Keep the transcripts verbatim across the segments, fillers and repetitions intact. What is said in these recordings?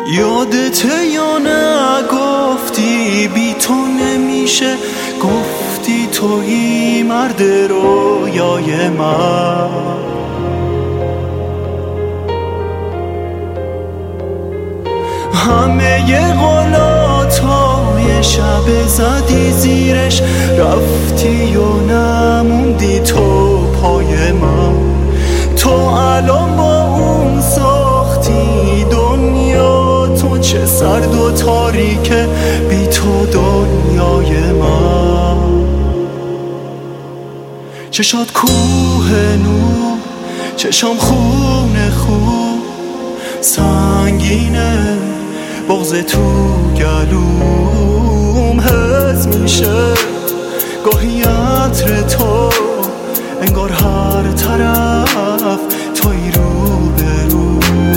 یادته یا نه گفتی بی تو نمیشه، گفتی تویی مرد رویای من. همه ی قولاتای شب زدی زیرش، رفتی و نموندی تو پای من. تو الان با اون ساختی دنیا، تو چه سرد و تاریکه بی تو دنیای من. چشات کوه نور، چشام خونه خوب سنگینه، بغض تو گلوم حس میشه. گاهی عطر تو انگار هر طرف توی رو به رو.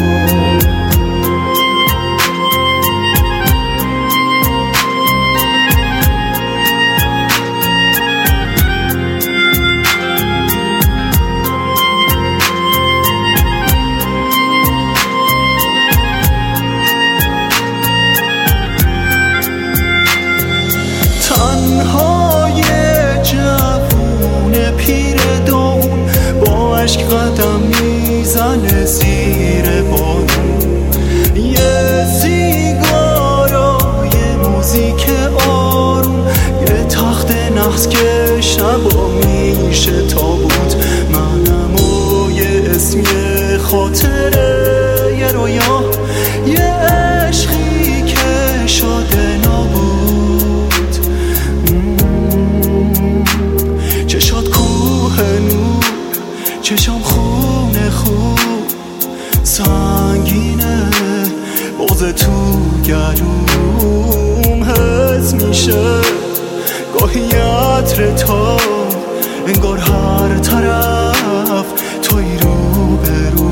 تنهای جوون پیر دون با عشق قدم میزنه زیر بارون. یه سیگار و یه موزیک آروم، یه تخت نحس که شبا میشه تابوت. منم و یه اسم، یه خاطره، یه رویا، یه عشقی که شده نابود. چشات کوه نور، چشام خونه خوب سنگینه، بغض تو گلوم حس میشه. گاهی عطر تو انگار هر طرف توی رو به رو.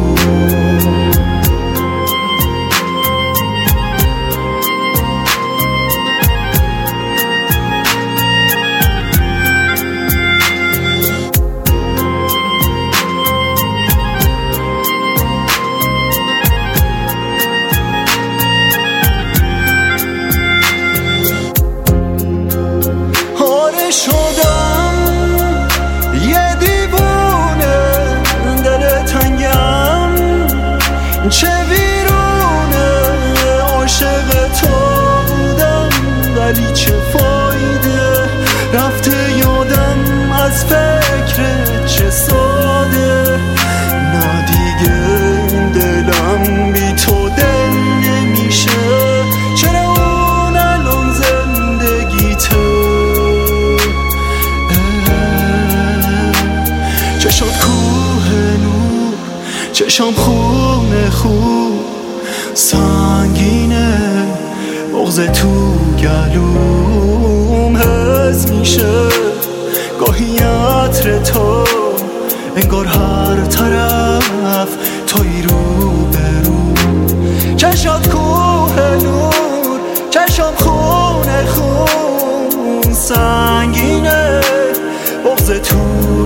شدم یه دیوونه، دل تنگم چه ویرونه. عاشق تو بودم ولی چه فایده، رفته یادم از فکرت چه ساده. نه دیگه این دلم بی تو دل نمیشه. چرا اون الان زندگیته؟ چشات کوه نور، چشام خونه خوب سنگینه، بغض تو گلوم حس میشه. گاهی عطر تو انگار هر طرف توی رو به رو. چشات کوه نور، چشام خونه خوب سنگینه، بغض تو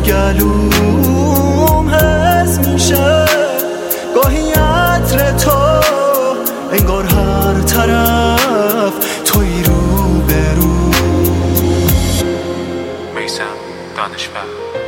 گلوم حس میشه. گاهی عطر تو انگار هر طرف توی رو به رو. میثم دانشور.